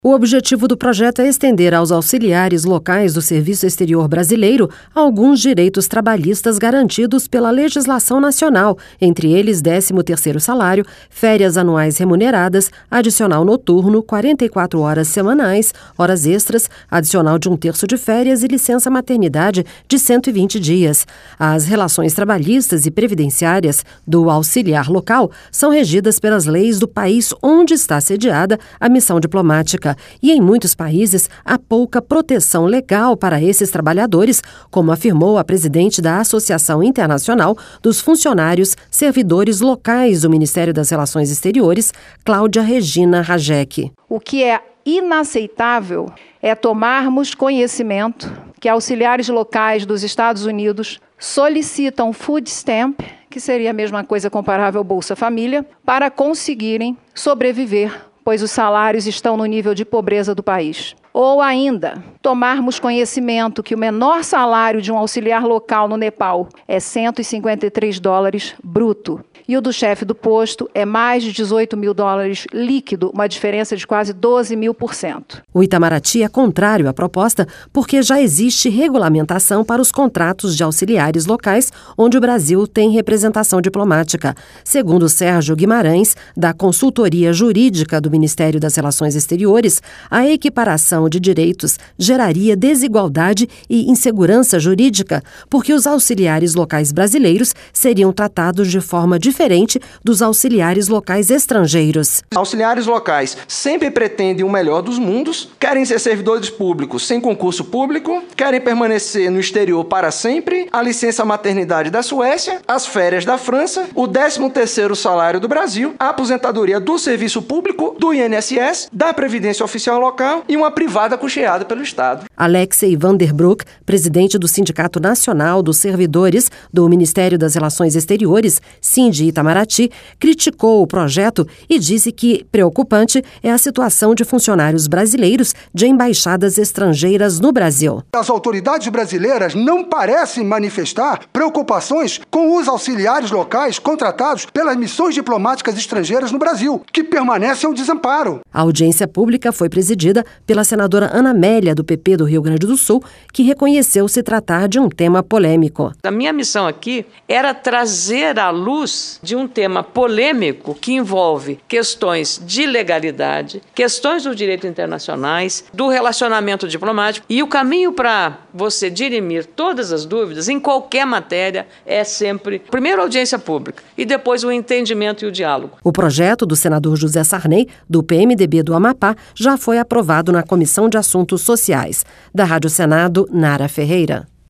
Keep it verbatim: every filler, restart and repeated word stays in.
O objetivo do projeto é estender aos auxiliares locais do Serviço Exterior Brasileiro alguns direitos trabalhistas garantidos pela legislação nacional, entre eles décimo terceiro salário, férias anuais remuneradas, adicional noturno, quarenta e quatro horas semanais, horas extras, adicional de um terço de férias e licença maternidade de cento e vinte dias. As relações trabalhistas e previdenciárias do auxiliar local são regidas pelas leis do país onde está sediada a missão diplomática. E em muitos países há pouca proteção legal para esses trabalhadores, como afirmou a presidente da Associação Internacional dos Funcionários Servidores Locais do Ministério das Relações Exteriores, Cláudia Regina Rajek. O que é inaceitável é tomarmos conhecimento que auxiliares locais dos Estados Unidos solicitam food stamp, que seria a mesma coisa comparável ao Bolsa Família, para conseguirem sobreviver, pois os salários estão no nível de pobreza do país. Ou ainda, tomarmos conhecimento que o menor salário de um auxiliar local no Nepal é cento e cinquenta e três dólares bruto. E o do chefe do posto é mais de dezoito mil dólares líquido, uma diferença de quase doze mil por cento. O Itamaraty é contrário à proposta porque já existe regulamentação para os contratos de auxiliares locais, onde o Brasil tem representação diplomática. Segundo Sérgio Guimarães, da Consultoria Jurídica do Ministério das Relações Exteriores, a equiparação de direitos geraria desigualdade e insegurança jurídica, porque os auxiliares locais brasileiros seriam tratados de forma diferente dos auxiliares locais estrangeiros. Auxiliares locais sempre pretendem o melhor dos mundos, querem ser servidores públicos sem concurso público, querem permanecer no exterior para sempre, a licença maternidade da Suécia, as férias da França, o décimo terceiro salário do Brasil, a aposentadoria do serviço público, do I N S S, da Previdência Oficial Local e uma privada custeada pelo Estado. Alexei Vanderbroek, presidente do Sindicato Nacional dos Servidores do Ministério das Relações Exteriores, Sindi Itamaraty, criticou o projeto e disse que preocupante é a situação de funcionários brasileiros de embaixadas estrangeiras no Brasil. As autoridades brasileiras não parecem manifestar preocupações com os auxiliares locais contratados pelas missões diplomáticas estrangeiras no Brasil, que permanecem ao desamparo. A audiência pública foi presidida pela senadora Ana Amélia, do P P do Rio Grande do Sul, que reconheceu se tratar de um tema polêmico. A minha missão aqui era trazer à luz de um tema polêmico que envolve questões de legalidade, questões do direito internacionais, do relacionamento diplomático, e o caminho para você dirimir todas as dúvidas em qualquer matéria é sempre, primeiro, a audiência pública e depois o entendimento e o diálogo. O projeto do senador José Sarney, do P M D B do Amapá, já foi aprovado na Comissão de Assuntos Sociais. Da Rádio Senado, Nara Ferreira.